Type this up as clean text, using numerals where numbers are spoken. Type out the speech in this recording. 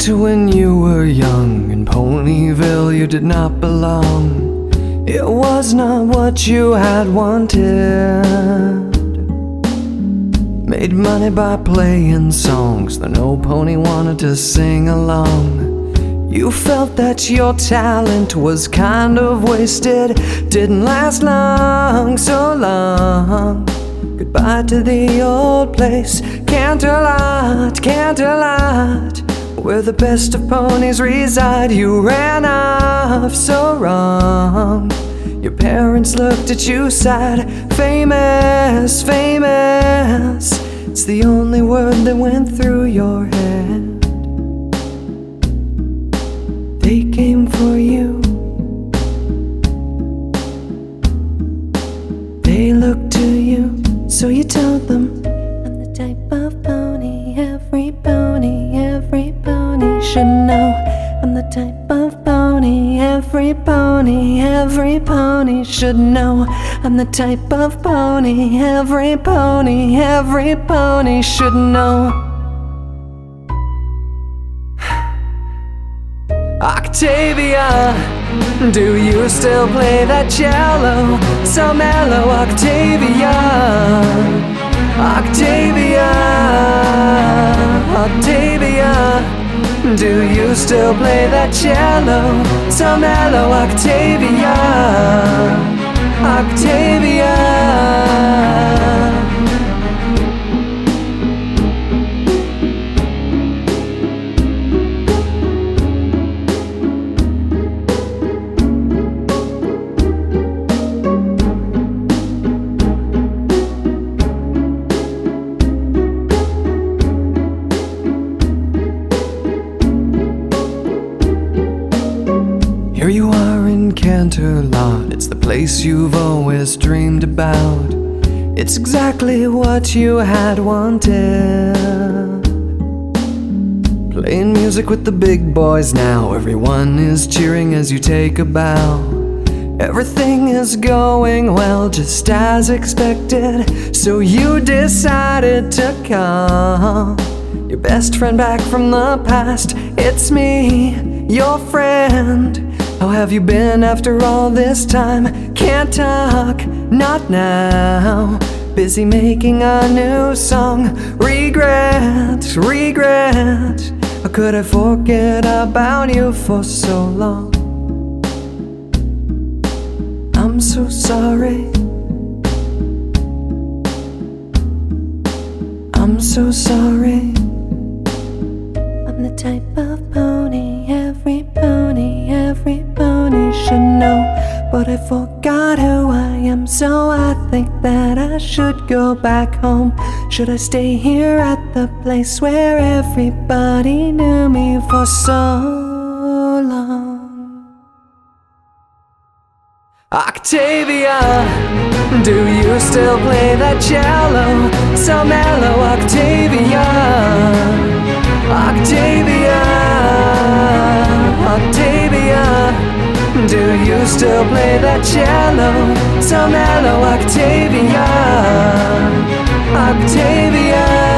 that when you were young in Ponyville you did not belong. It was not what you had wanted. Made money by playing songs that no pony wanted to sing along. You felt that your talent was kind of wasted, didn't last long, so long. Goodbye to the old place, Canterlot, Canterlot, where the best of ponies reside. You ran off so wrong. Your parents looked at you sad. Famous, famous, it's the only word that went through your head. They came for you. They looked to you, so you told them, I'm the type of pony every pony should know. I'm the type of pony every pony should know. I'm the type of pony every pony should know. Octavia, do you still play that cello? So mellow, Octavia. Octavia, Octavia, do you still play that cello? So mellow, Octavia. Octavia. Here you are in Canterlot, it's the place you've always dreamed about. It's exactly what you had wanted. Playing music with the big boys now, everyone is cheering as you take a bow. Everything is going well, just as expected, so you decided to call your best friend back from the past. It's me, your friend. How have you been after all this time? Can't talk, not now. Busy making a new song. Regret, regret. How could I forget about you for so long? I'm so sorry. I'm so sorry. I'm the type of pony every pony should know. But I forgot who I am, so I think that I should go back home. Should I stay here at the place where everybody knew me for so long? Octavia, do you still play that cello? So mellow, Octavia. Octavia, Octavia, do you still play that cello? So mellow, Octavia. Octavia.